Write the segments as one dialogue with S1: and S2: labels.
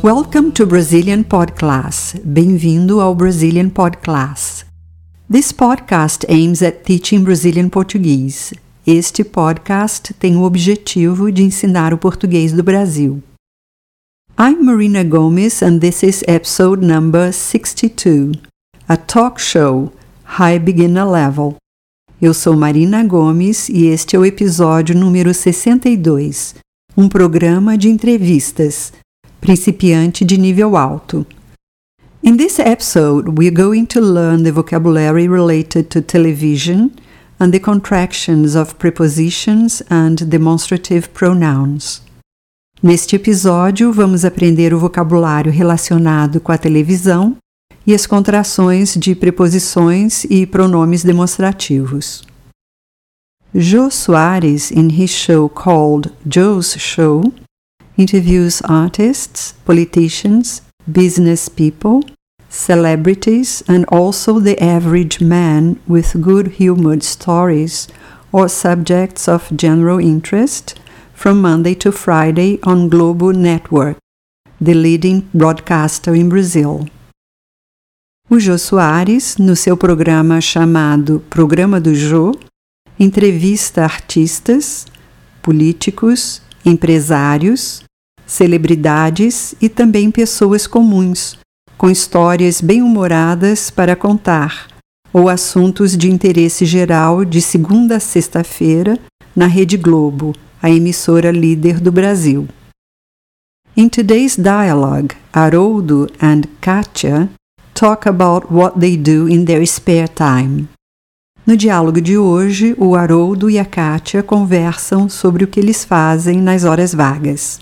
S1: Welcome to Brazilian Podcast. Bem-vindo ao Brazilian Podcast. This podcast aims at teaching Brazilian Portuguese. Este podcast tem o objetivo de ensinar o português do Brasil. I'm Marina Gomes and this is episode number 62, a talk show, High Beginner Level. Eu sou Marina Gomes e este é o episódio número 62, um programa de entrevistas, principiante de nível alto. In this episode, we're going to learn the vocabulary related to television and the contractions of prepositions and demonstrative pronouns. Neste episódio, vamos aprender o vocabulário relacionado com a televisão e as contrações de preposições e pronomes demonstrativos. Jô Soares, in his show called Joe's Show, interviews artists, politicians, business people, celebrities, and also the average man with good-humored stories or subjects of general interest from Monday to Friday on Globo Network, the leading broadcaster in Brazil. O Jô Soares, no seu programa chamado Programa do Jô, entrevista artistas, políticos, empresários, celebridades e também pessoas comuns, com histórias bem-humoradas para contar, ou assuntos de interesse geral de segunda a sexta-feira na Rede Globo, a emissora líder do Brasil. In today's dialogue, Haroldo and Kátia talk about what they do in their spare time. No diálogo de hoje, o Haroldo e a Kátia conversam sobre o que eles fazem nas horas vagas.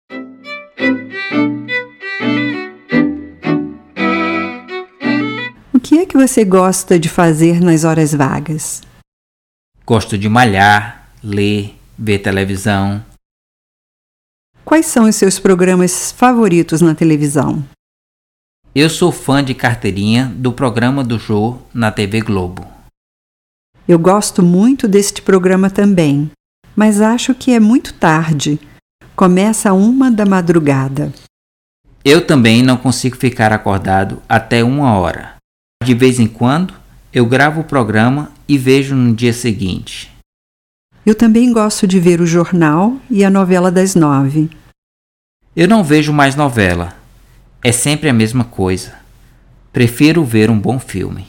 S1: O que é que você gosta de fazer nas horas vagas?
S2: Gosto de malhar, ler, ver televisão.
S1: Quais são os seus programas favoritos na televisão?
S2: Eu sou fã de carteirinha do Programa do Jô na TV Globo.
S1: Eu gosto muito deste programa também, mas acho que é muito tarde. Começa 1 da madrugada.
S2: Eu também não consigo ficar acordado até 1h. De vez em quando, eu gravo o programa e vejo no dia seguinte.
S1: Eu também gosto de ver o jornal e a novela das 9.
S2: Eu não vejo mais novela. É sempre a mesma coisa. Prefiro ver um bom filme.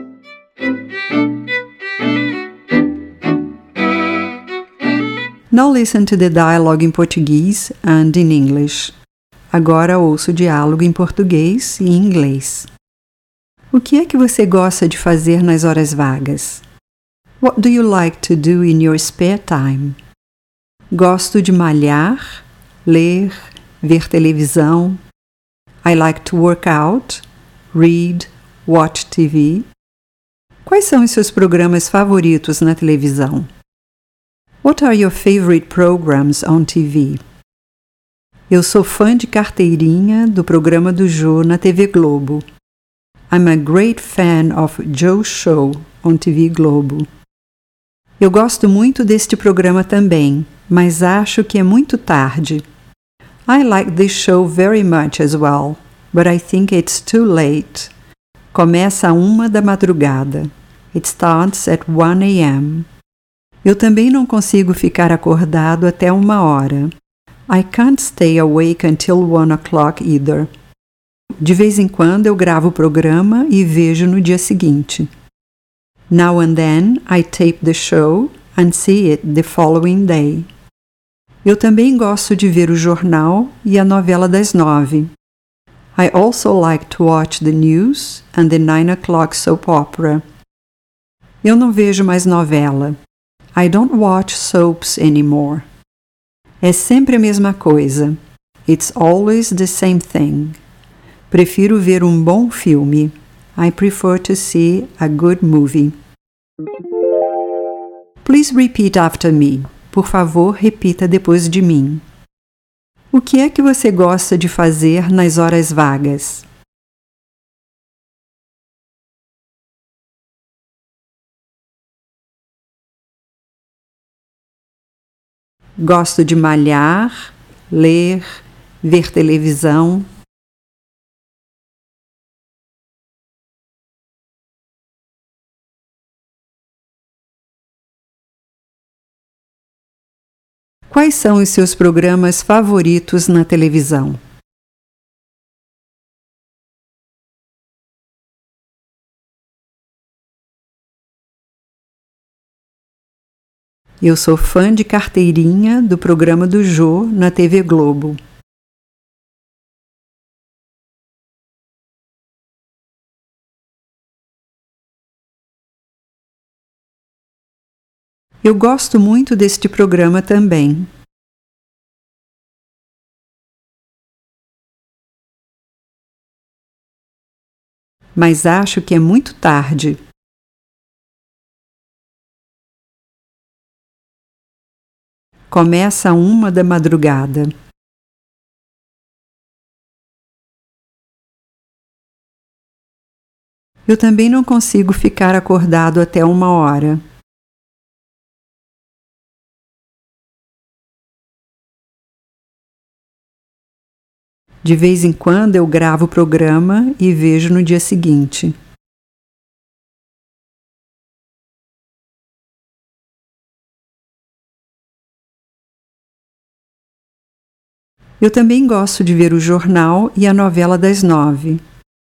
S1: Now listen to the dialogue in Portuguese and in English. Agora ouça o diálogo em português e em inglês. O que é que você gosta de fazer nas horas vagas? What do you like to do in your spare time? Gosto de malhar, ler, ver televisão. I like to work out, read, watch TV. Quais são os seus programas favoritos na televisão? What are your favorite programs on TV? Eu sou fã de carteirinha do Programa do Jô na TV Globo. I'm a great fan of Joe's Show on TV Globo. Eu gosto muito deste programa também, mas acho que é muito tarde. I like this show very much as well, but I think it's too late. Começa 1 da madrugada. It starts at 1 a.m. Eu também não consigo ficar acordado até 1h. I can't stay awake until 1 o'clock either. De vez em quando eu gravo o programa e vejo no dia seguinte. Now and then I tape the show and see it the following day. Eu também gosto de ver o jornal e a novela das 9. I also like to watch the news and the 9 o'clock soap opera. Eu não vejo mais novela. I don't watch soaps anymore. É sempre a mesma coisa. It's always the same thing. Prefiro ver um bom filme. I prefer to see a good movie. Please repeat after me. Por favor, repita depois de mim. O que é que você gosta de fazer nas horas vagas? Gosto de malhar, ler, ver televisão. Quais são os seus programas favoritos na televisão? Eu sou fã de carteirinha do programa do Jô na TV Globo. Eu gosto muito deste programa também. Mas acho que é muito tarde. Começa 1 da madrugada. Eu também não consigo ficar acordado até 1 hora. De vez em quando eu gravo o programa e vejo no dia seguinte. Eu também gosto de ver o jornal e a novela das 9.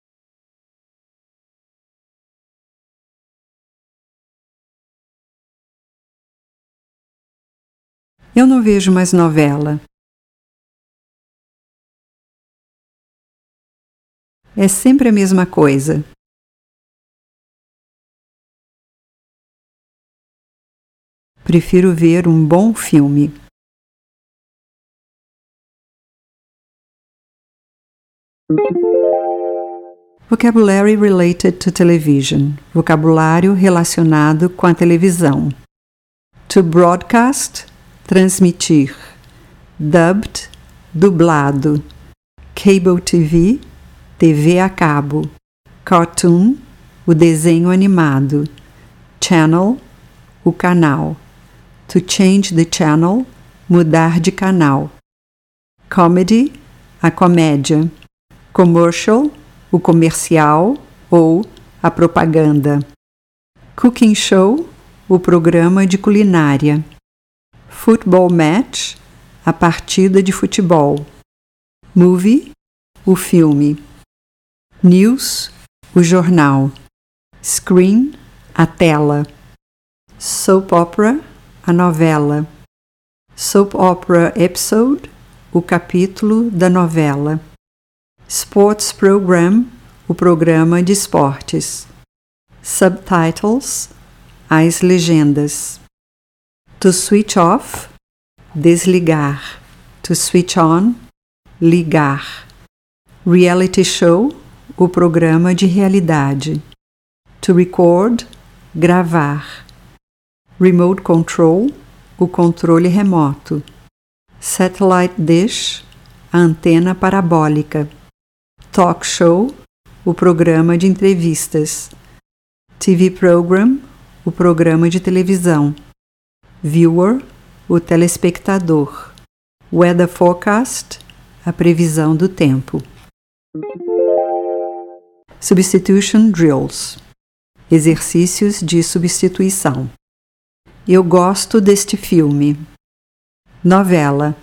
S1: Eu não vejo mais novela. É sempre a mesma coisa. Prefiro ver um bom filme. Vocabulary related to television. Vocabulário relacionado com a televisão. To broadcast, transmitir. Dubbed, dublado. Cable TV, TV a cabo. Cartoon, o desenho animado. Channel, o canal. To change the channel, mudar de canal. Comedy, a comédia. Commercial, o comercial ou a propaganda. Cooking show, o programa de culinária. Football match, a partida de futebol. Movie, o filme. News, o jornal. Screen, a tela. Soap opera, a novela. Soap opera episode, o capítulo da novela. Sports program, o programa de esportes. Subtitles, as legendas. To switch off, desligar. To switch on, ligar. Reality show, o programa de realidade. To record, gravar. Remote control, o controle remoto. Satellite dish, a antena parabólica. Talk show, o programa de entrevistas. TV program, o programa de televisão. Viewer, o telespectador. Weather forecast, a previsão do tempo. Substitution drills. Exercícios de substituição. Eu gosto deste filme. Novela.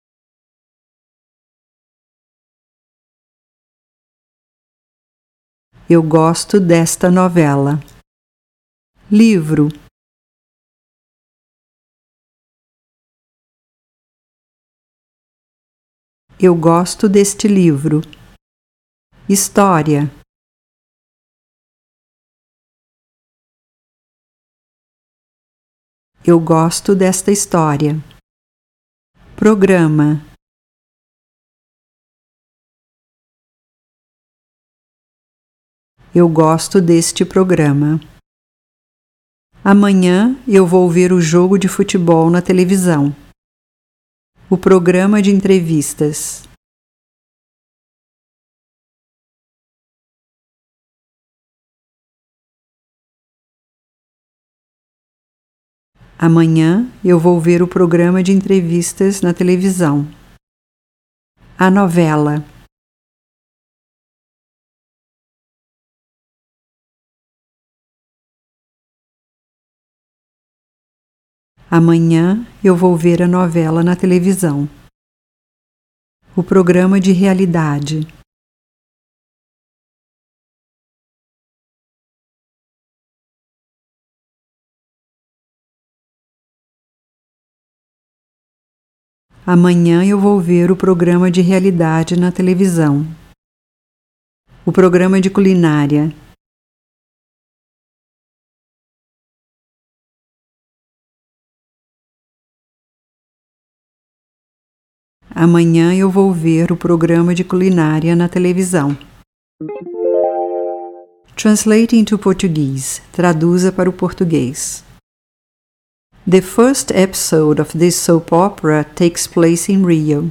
S1: Eu gosto desta novela. Livro. Eu gosto deste livro. História. Eu gosto desta história. Programa. Eu gosto deste programa. Amanhã eu vou ver o jogo de futebol na televisão. O programa de entrevistas. Amanhã eu vou ver o programa de entrevistas na televisão. A novela. Amanhã eu vou ver a novela na televisão. O programa de realidade. Amanhã eu vou ver o programa de realidade na televisão. O programa de culinária. Amanhã eu vou ver o programa de culinária na televisão. Translate into Portuguese. Traduza para o português. The first episode of this soap opera takes place in Rio.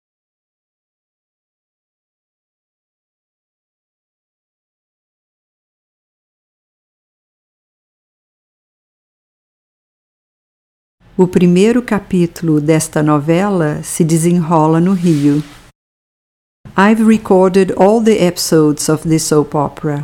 S1: O primeiro capítulo desta novela se desenrola no Rio. I've recorded all the episodes of this soap opera.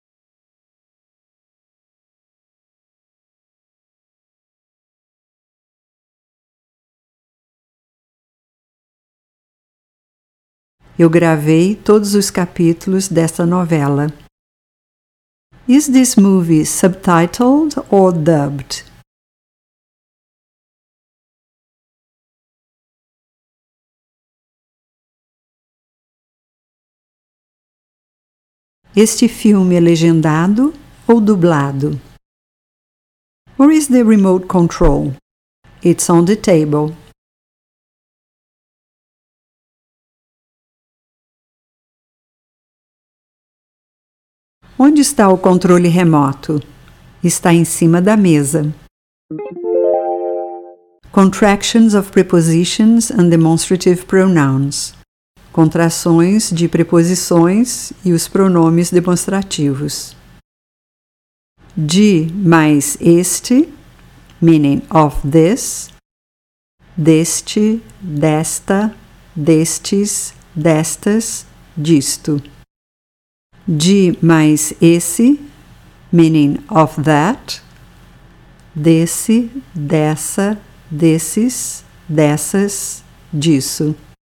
S1: Eu gravei todos os capítulos desta novela. Is this movie subtitled or dubbed? Este filme é legendado ou dublado? Where is the remote control? It's on the table. Onde está o controle remoto? Está em cima da mesa. Contractions of prepositions and demonstrative pronouns. Contrações de preposições e os pronomes demonstrativos. De mais este, meaning of this, deste, desta, destes, destas, disto. De mais esse, meaning of that, desse, dessa, desses, dessas, disso.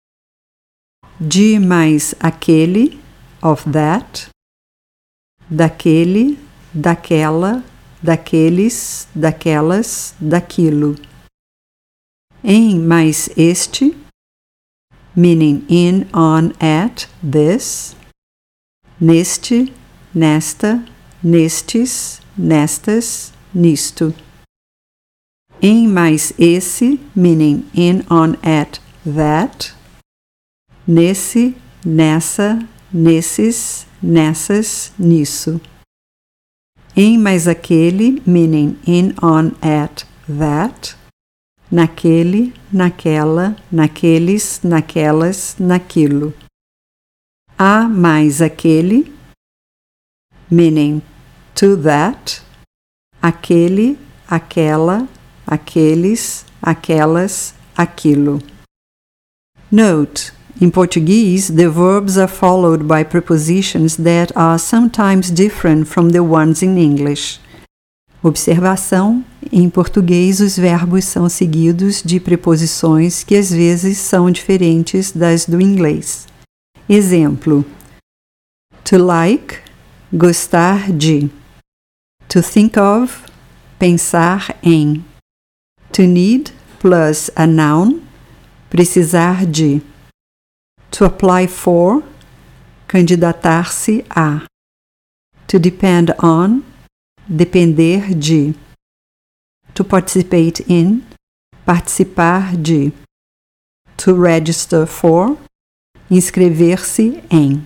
S1: De mais aquele, of that, daquele, daquela, daqueles, daquelas, daquilo. Em mais este, meaning in, on, at, this, neste, nesta, nestes, nestas, nisto. Em mais esse, meaning in, on, at, that, nesse, nessa, nesses, nessas, nisso. Em mais aquele, meaning in, on, at, that, naquele, naquela, naqueles, naquelas, naquilo. A mais aquele, meaning to that, aquele, aquela, aqueles, aquelas, aquilo. Note: in Portuguese, the verbs are followed by prepositions that are sometimes different from the ones in English. Observação: em português, os verbos são seguidos de preposições que às vezes são diferentes das do inglês. Exemplo: to like, gostar de. To think of, pensar em. To need plus a noun, precisar de. To apply for, candidatar-se a. To depend on, depender de. To participate in, participar de. To register for, inscrever-se em.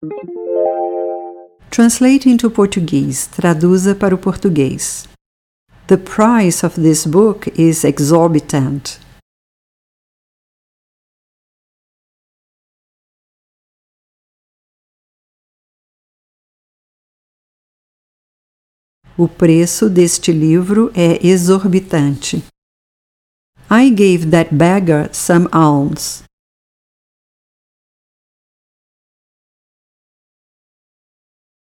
S1: Translate into Portuguese. Traduza para o português. The price of this book is exorbitant. O preço deste livro é exorbitante. I gave that beggar some alms.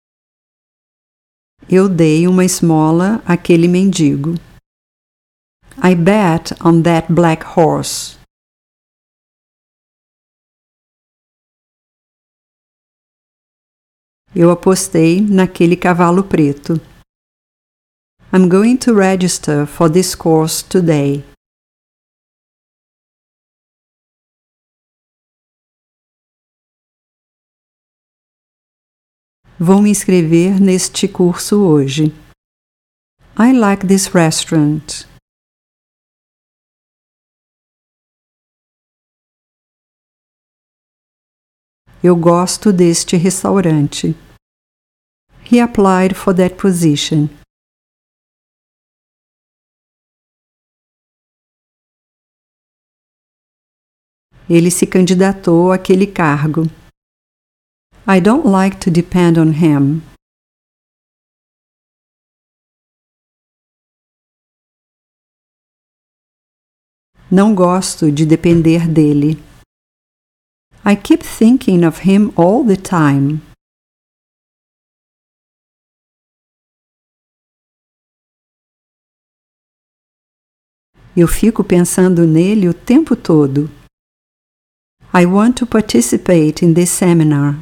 S1: Eu dei uma esmola àquele mendigo. I bet on that black horse. Eu apostei naquele cavalo preto. I'm going to register for this course today. Vou me inscrever neste curso hoje. I like this restaurant. Eu gosto deste restaurante. He applied for that position. Ele se candidatou àquele cargo. I don't like to depend on him. Não gosto de depender dele. I keep thinking of him all the time. Eu fico pensando nele o tempo todo. I want to participate in this seminar.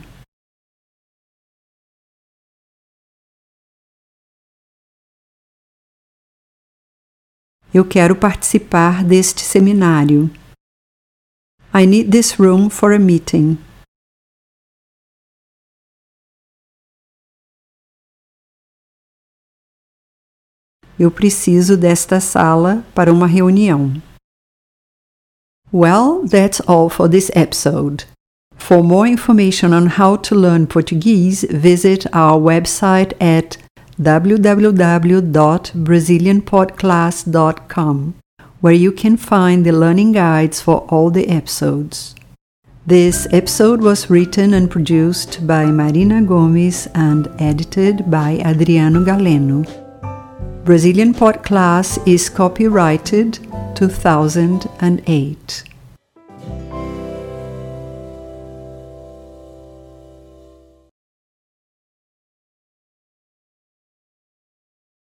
S1: Eu quero participar deste seminário. I need this room for a meeting. Eu preciso desta sala para uma reunião. Well, that's all for this episode. For more information on how to learn Portuguese, visit our website at www.brazilianpodclass.com, where you can find the learning guides for all the episodes. This episode was written and produced by Marina Gomes and edited by Adriano Galeno. Brazilian Pod Class is copyrighted 2008.